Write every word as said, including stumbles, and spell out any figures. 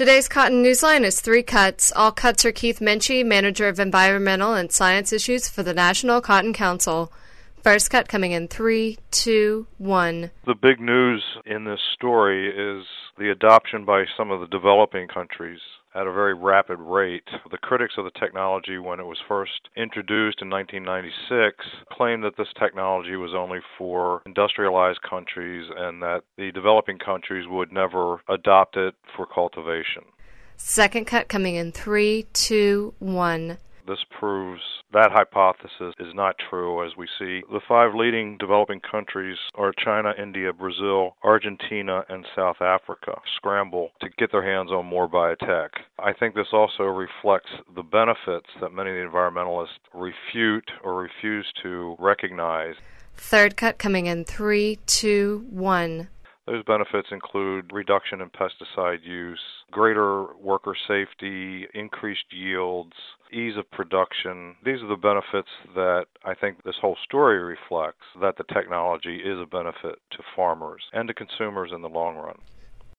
Today's Cotton Newsline is three cuts. All cuts are Keith Menchie, Manager of Environmental and Science Issues for the National Cotton Council. First cut coming in three, two, one. The big news in this story is the adoption by some of the developing countries at a very rapid rate. The critics of the technology, when it was first introduced in nineteen ninety-six, claimed that this technology was only for industrialized countries and that the developing countries would never adopt it for cultivation. Second cut coming in three, two, one. This proves that hypothesis is not true, as we see the five leading developing countries are China, India, Brazil, Argentina, and South Africa scramble to get their hands on more biotech. I think this also reflects the benefits that many of the environmentalists refute or refuse to recognize. Third cut coming in three, two, one. Those benefits include reduction in pesticide use, greater worker safety, increased yields, ease of production. These are the benefits that I think this whole story reflects, that the technology is a benefit to farmers and to consumers in the long run.